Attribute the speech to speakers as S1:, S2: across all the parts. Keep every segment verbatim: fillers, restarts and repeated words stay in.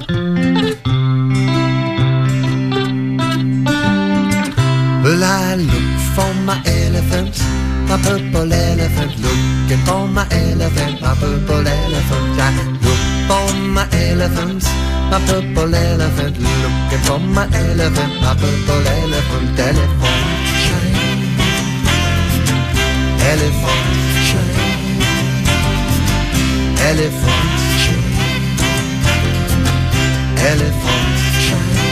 S1: Well, I look for my elephant, my purple elephant, looking for my elephant, my purple elephant. I look for my elephant, my purple elephant, looking for my elephant, my purple elephant, elephant, shine, elephant, shine, elephant, shine, elephant, shine.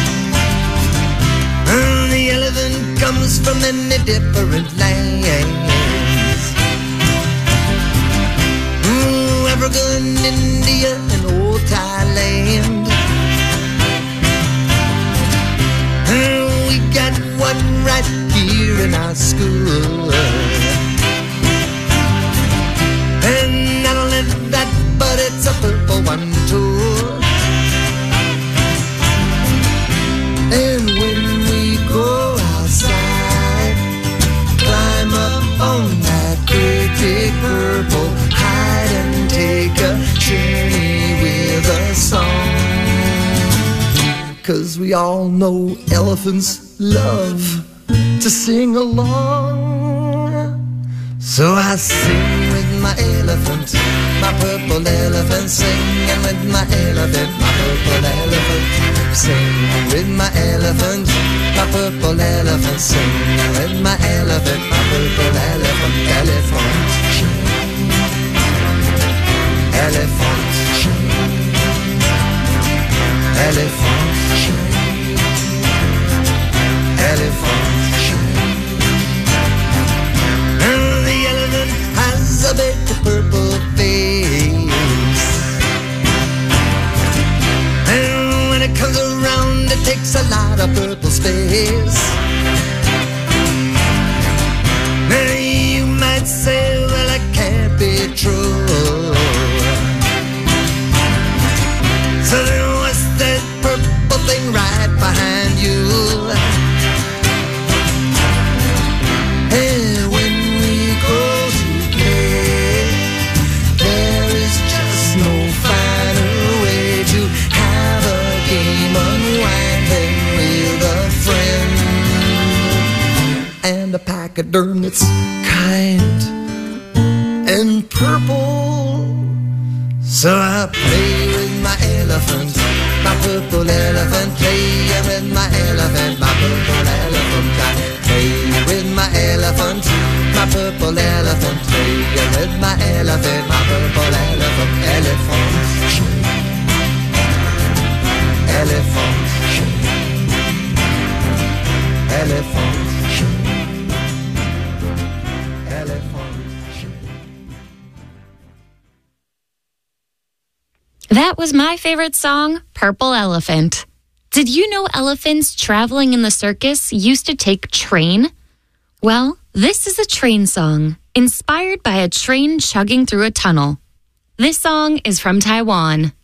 S1: And the elephant comes from many different lands, Ooh, Africa and India and old Thailand. And we got one right here in our school. And not only that, but it's a purple one too. And when we go outside, climb up on that great big purple, hide and take a journey with a song. 'Cause we all know elephants love to sing along. So I sing with my elephant, my purple elephant, singing with my elephant, my purple elephant. Sing with my elephant, my purple elephant, singing with my elephant, my purple elephant, elephant, elephant, elephant, elephant. And the elephant has a big purple face, and when it comes around, it takes a lot of purple space. Now you might say, well, it can't be true. So then what's that purple thing right behind you? And when we go to play, there is just no finer way to have a game unwinding with a friend and a pachyderm that's kind and purple. So I play with my elephant, my purple elephant, play with my elephant, my purple elephant. I play with my elephant, my purple elephant, play with my elephant, my purple elephant, elephant, elephant, elephant, elephant.
S2: That was my favorite song, Purple Elephant. Did you know elephants traveling in the circus used to take train? Well, this is a train song, inspired by a train chugging through a tunnel. This song is from Taiwan.